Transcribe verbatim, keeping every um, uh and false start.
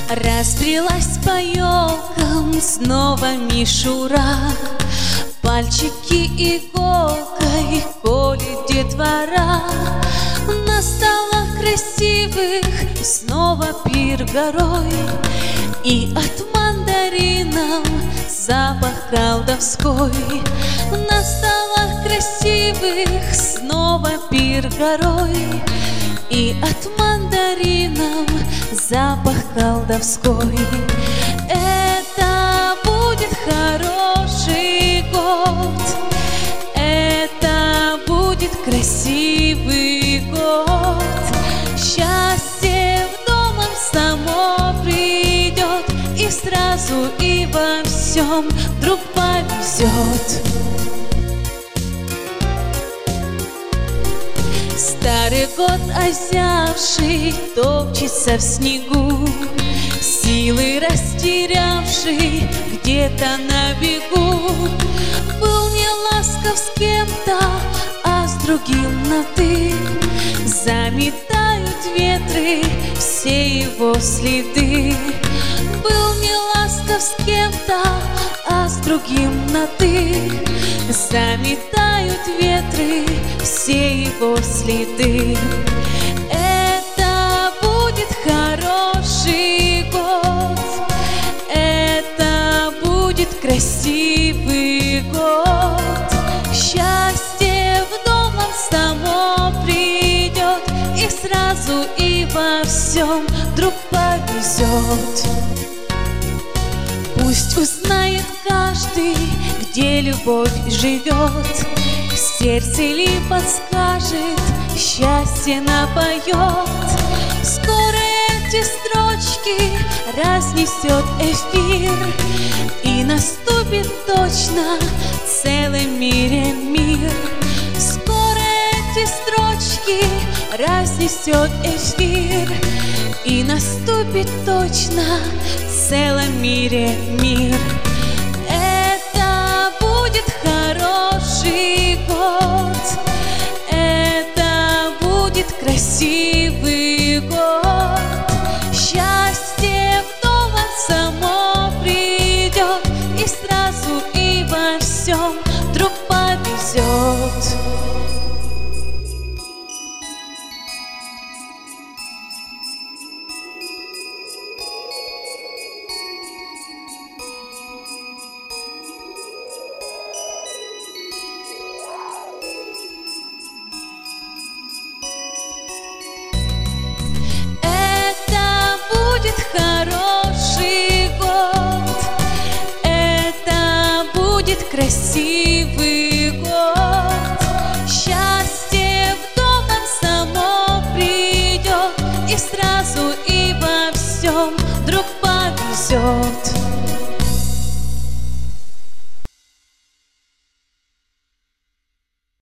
Разбрелась по елкам снова мишура, пальчики иголкой колет детвора. На столах красивых снова пир горой, и от мандаринов запах колдовской. На столах красивых снова пир горой, и от мандаринов запах колдовской. Это будет хороший год, это будет красивый год. Счастье в дом само придет, и сразу и во всем вдруг повезет. Старый год озявший топчется в снегу, силы растерявший где-то на бегу. Был не ласков с кем-то, а с другим на «ты». Заметают ветры все его следы. Был не ласков с кем-то, а с другим на «ты». Заметают ветры все его следы. Это будет хороший год, это будет красивый год. Счастье в дом само придет, и сразу и во всем вдруг повезет. Пусть узнает каждый, где любовь живет, сердце ли подскажет, счастье напоет. Скоро эти строчки разнесет эфир, и наступит точно в целом мире мир. Скоро эти строчки разнесет эфир, и наступит точно в целом мире мир. Это будет хороший год, это будет красивый год. Счастье в дом само придет, и сразу и во всем вдруг повезет. Хороший год, это будет красивый год. Счастье в дом само придет, и сразу